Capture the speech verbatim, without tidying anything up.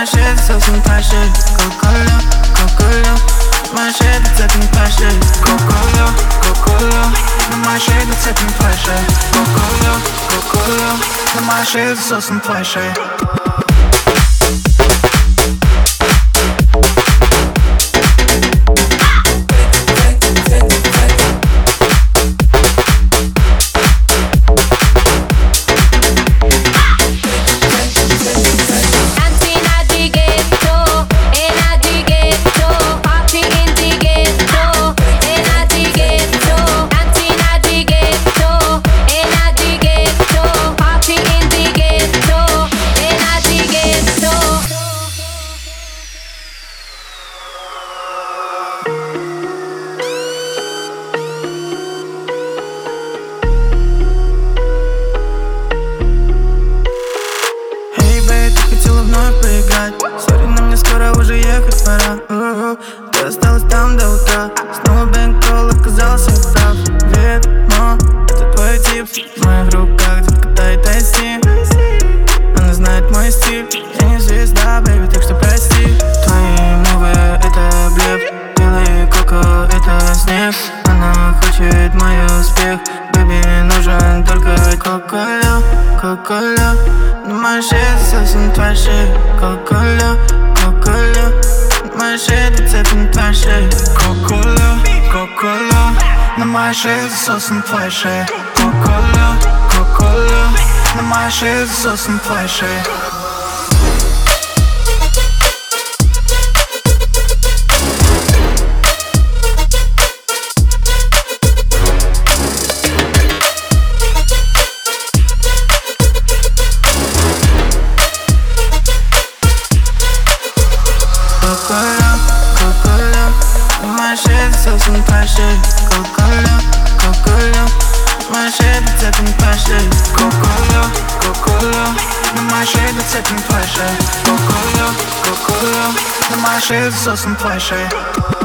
моей шее засосана твоя шея. Кока-кола, кока-кола, на моей шее зацеплена твоя шея. Кока-кола, кока-кола, на моей шее зацеплена твоя шея. Кока-кола, кока-кола, на моей шее засосана твоя шея. Сори, но мне скоро уже ехать пора. У-у-у. Ты осталась там до утра. Снова бэнкролл, оказался прав. Ведьмо, это твой тип. В моих руках детка тает айси. Она знает мой стиль. Я не звезда, бэйби, так что прости. Твои мувы, это блеф. Белый коко, это снег. Она хочет мой успех. Бэйби, нужен только кока-кола, кока-кола. На моей шее засосана твоя шея. Кока-кола, кока-кола, на моей шее зацеплена твоя шея. Кока-кола, кока-кола, на моей шее засосана твоя шея. Кока-кола, кока-кола, на моей шее засосана твоя шея. Кока-кола, кока-кола, на моей шее засосана твоя шея. Кока-кола, кока-кола, на моей шее зацеплена твоя шея. Кока-кола, кока-кола, на моей шее зацеплена твоя шея. Кока-кола, кока-кола, на моей шее засосана твоя шея.